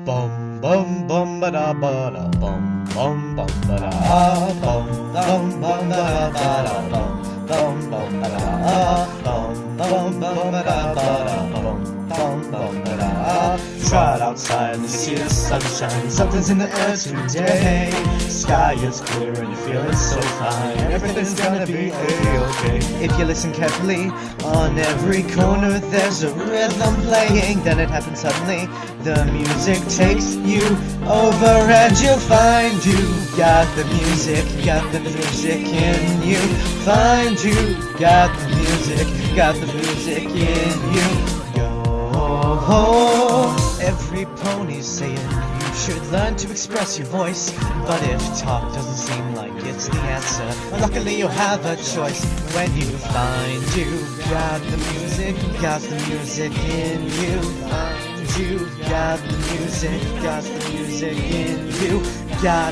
Bum bum bum ba da ba da bum bum bum ba da bum bum bum ba da bum bum bum ba da bum bum bum ba da bum bum bum ba da. Tried outside and you see the sunshine. Something's in the air today. Sky is clear and you're feeling so fine. Everything's gonna be a-okay. If you listen carefully, on every corner there's a rhythm playing. Then it happens suddenly. The music takes you over and you'll find you got the music in you. Find you got the music in you. Every pony's saying you should learn to express your voice. But if talk doesn't seem like it's the answer, luckily you have a choice. When you find you got the music in you. Find you got the music in you. Got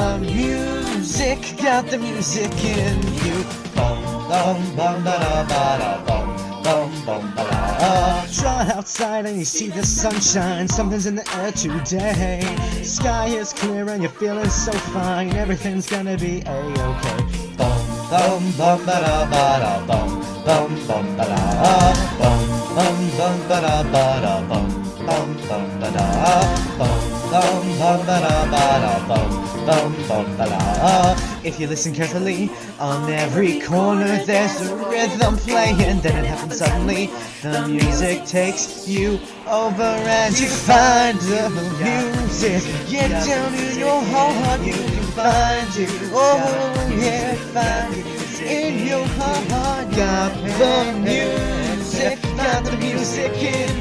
the music in you. Bum bum bum ba da ba da bum. Bum bum ba da. Try outside and you see the sunshine. Something's in the air today. Sky is clear and you're feeling so fine. Everything's gonna be a-okay. Bum bum bum ba da ba da bum bum ba da bum bum ba da ba da bum bum ba da bum ba da ba da bum ba da. If you listen carefully, on every corner there's a rhythm playing. Then it happens suddenly. The music takes you over and you find the music. Get down in your heart, you can find it. Oh yeah, find it in your heart. Got the music in